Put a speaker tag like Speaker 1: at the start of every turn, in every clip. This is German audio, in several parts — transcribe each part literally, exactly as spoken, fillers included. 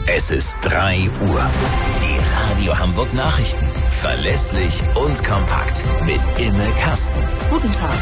Speaker 1: Es ist drei Uhr. Die Radio Hamburg Nachrichten. Verlässlich und kompakt. Mit Imme Kasten.
Speaker 2: Guten Tag.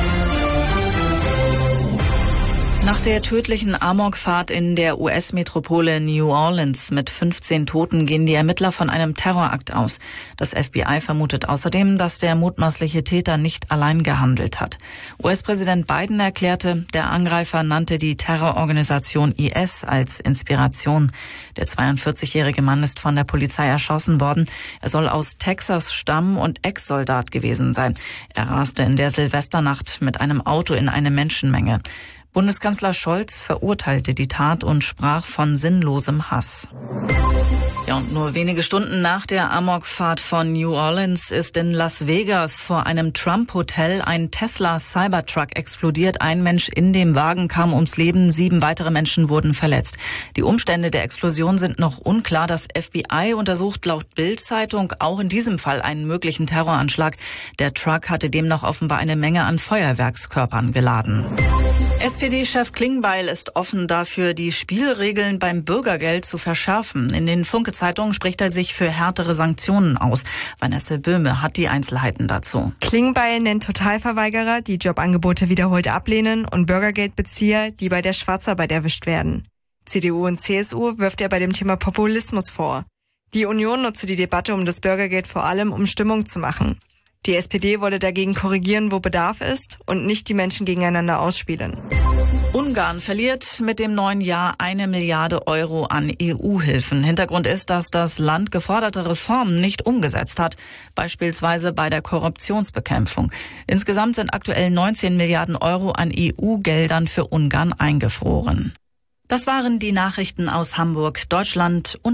Speaker 2: Nach der tödlichen Amokfahrt in der U S-Metropole New Orleans mit fünfzehn Toten gehen die Ermittler von einem Terrorakt aus. Das F B I vermutet außerdem, dass der mutmaßliche Täter nicht allein gehandelt hat. U S-Präsident Biden erklärte, der Angreifer nannte die Terrororganisation I S als Inspiration. Der zweiundvierzigjährige Mann ist von der Polizei erschossen worden. Er soll aus Texas stammen und Ex-Soldat gewesen sein. Er raste in der Silvesternacht mit einem Auto in eine Menschenmenge. Bundeskanzler Scholz verurteilte die Tat und sprach von sinnlosem Hass. Ja, und nur wenige Stunden nach der Amokfahrt von New Orleans ist in Las Vegas vor einem Trump-Hotel ein Tesla Cybertruck explodiert. Ein Mensch in dem Wagen kam ums Leben, sieben weitere Menschen wurden verletzt. Die Umstände der Explosion sind noch unklar. Das F B I untersucht laut Bild-Zeitung auch in diesem Fall einen möglichen Terroranschlag. Der Truck hatte demnach offenbar eine Menge an Feuerwerkskörpern geladen. S P D-Chef Klingbeil ist offen dafür, die Spielregeln beim Bürgergeld zu verschärfen. In den Funke-Zeitungen spricht er sich für härtere Sanktionen aus. Vanessa Böhme hat die Einzelheiten dazu.
Speaker 3: Klingbeil nennt Totalverweigerer, die Jobangebote wiederholt ablehnen, und Bürgergeldbezieher, die bei der Schwarzarbeit erwischt werden. C D U und C S U wirft er bei dem Thema Populismus vor. Die Union nutze die Debatte um das Bürgergeld vor allem, um Stimmung zu machen. Die S P D wolle dagegen korrigieren, wo Bedarf ist, und nicht die Menschen gegeneinander ausspielen.
Speaker 2: Ungarn verliert mit dem neuen Jahr eine Milliarde Euro an E U-Hilfen. Hintergrund ist, dass das Land geforderte Reformen nicht umgesetzt hat, beispielsweise bei der Korruptionsbekämpfung. Insgesamt sind aktuell neunzehn Milliarden Euro an E U-Geldern für Ungarn eingefroren. Das waren die Nachrichten aus Hamburg, Deutschland und